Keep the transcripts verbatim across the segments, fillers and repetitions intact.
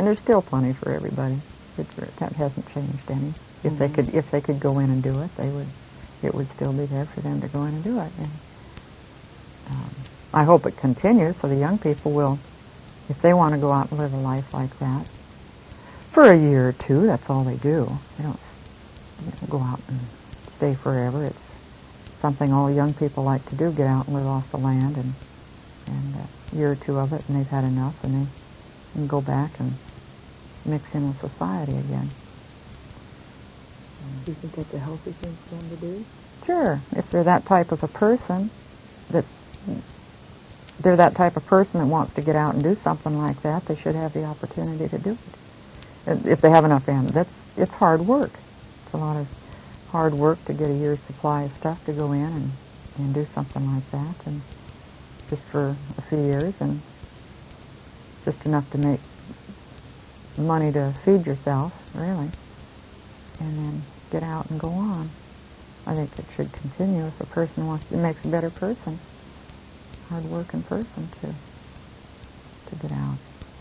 there's still plenty for everybody. It, that hasn't changed any. If mm-hmm. they could, if they could go in and do it, they would. It would still be there for them to go in and do it. And um, I hope it continues, so the young people will, if they want to go out and live a life like that, for a year or two. That's all they do. They don't you know, go out and stay forever. It's something all young people like to do: get out and live off the land, and and a year or two of it, and they've had enough, and they can go back and mix in with society again. Do you think that's a healthy thing for them to do? Sure. If they're that type of a person, that they're that type of person that wants to get out and do something like that, they should have the opportunity to do it. If they have enough ammo. That's, it's hard work. It's a lot of hard work to get a year's supply of stuff to go in and, and do something like that, and just for a few years, and just enough to make money to feed yourself, really, and then get out and go on. I think it should continue if a person wants, it makes a better person, hard-working person to to get out.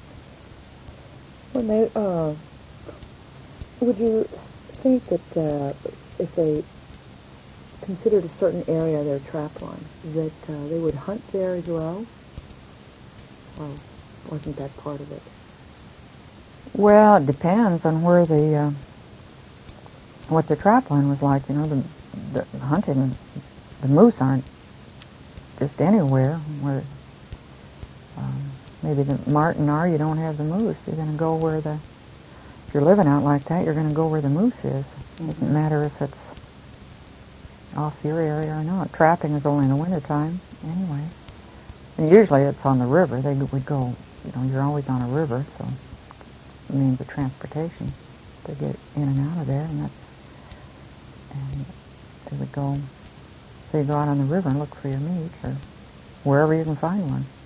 When they, uh, would you think that uh, if they considered a certain area their trap line, that uh, they would hunt there as well? Or wasn't that part of it? Well, it depends on where the uh, what the trap line was like. You know, the, the hunting, the moose aren't just anywhere. Where um, maybe the marten are, you don't have the moose. You're going to go where the if you're living out like that, you're going to go where the moose is. It doesn't matter if it's off your area or not. Trapping is only in the wintertime anyway. And usually it's on the river. They would go, you know, you're always on a river, so it means the transportation to get in and out of there, and that's, and they would go, so you go out on the river and look for your meat, or wherever you can find one.